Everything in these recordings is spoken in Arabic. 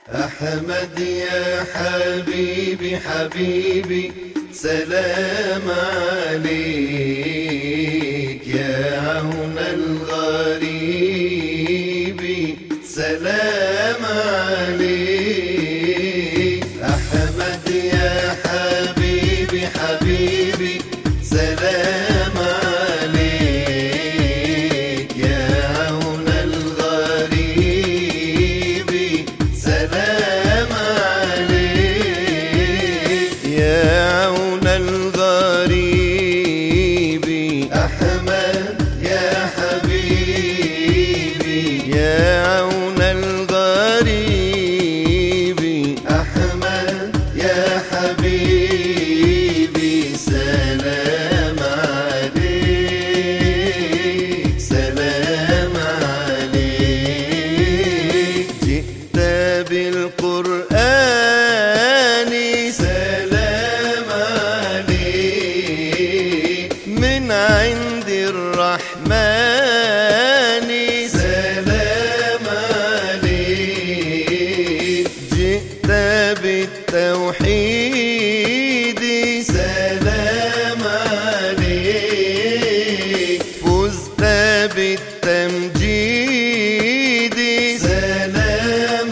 أحمد يا حبيبي حبيبي سلام عليك يا عون الغريب سلام عليك. أحمد يا حبيبي حبيبي سلام عليك يا عون الغريب سلام عليك يا عون الغريب. أحمد يا حبيبي يا عون الغريب. أحمد يا حبيبي سلام عليك سلام عليك. جئت بالقرآن سلام عليك من عند الرحمن سلام عليك. جئت بالتوحيد سلام عليك. فزت بالتمجيد سلام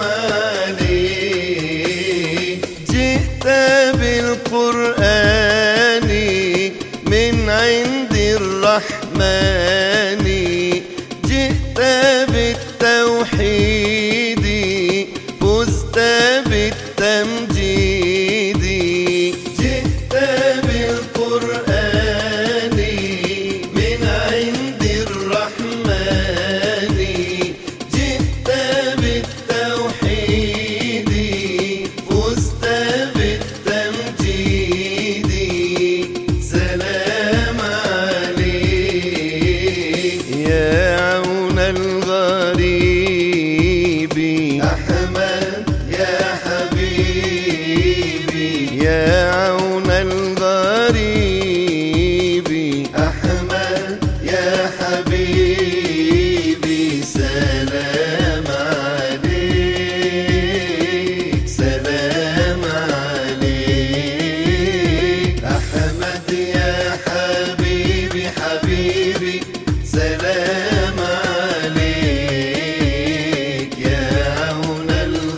عليك. جئت بالقرآن من عند الرحمن جئت بالتوحيد فزت بالتمجيد. جئت بالقرآن من عند الرحمن جئت بالتوحيد فزت بالتمجيد سلام عليك يا عون الغريب. أحمد يا حبيبي يا عون الغريب. أحمد يا حبيبي سلام عليك سلام عليك. أحمد يا حبيبي حبيبي سلام عليك يا عون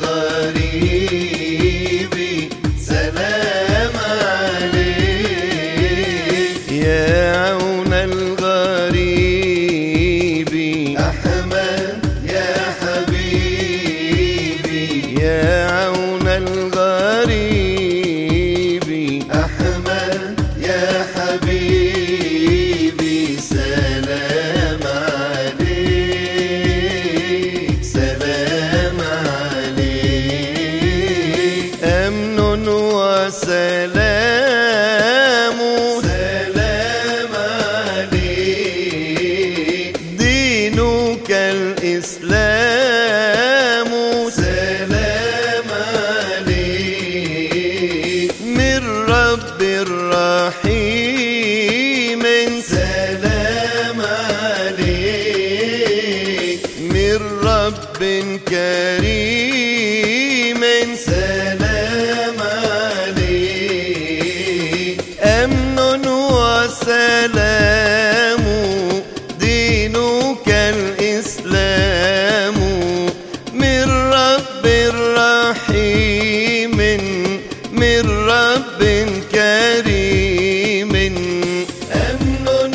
الغريب سلام عليك. يا عون الغريب. أحمد يا حبيبي يا عون الغريب. أحمد يا حبيبي سلام عليك سلام عليك. أمن وسلام سلام عليك. دينك الإسلام سلام عليك. من رب رحيم سلام عليك. من رب كريم سلام عليك. أمن وسلام دينك الإسلام من رب رحيم من رب كريم. أمن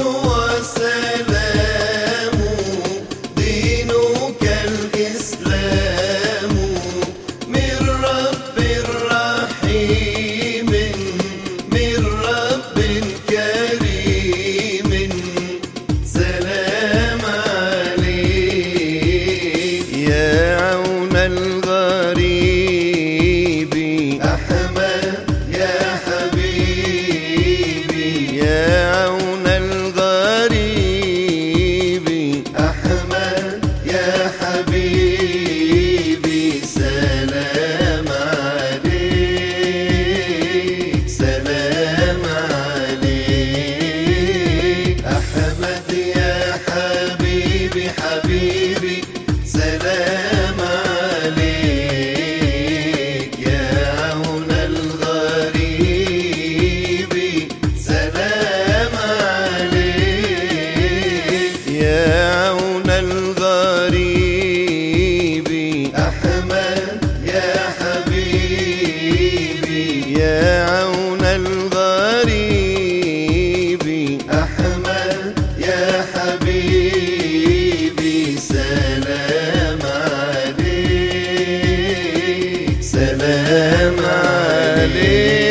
وسلام دينك الإسلام من رب رحيم من رب كريم سلام عليك يا عون الغريب. أحمد يا حبيبي يا عون الغريب. أحمد يا حبيبي سلام عليك سلام عليك. أحمد يا حبيبي حبيبي سلام عليك عليك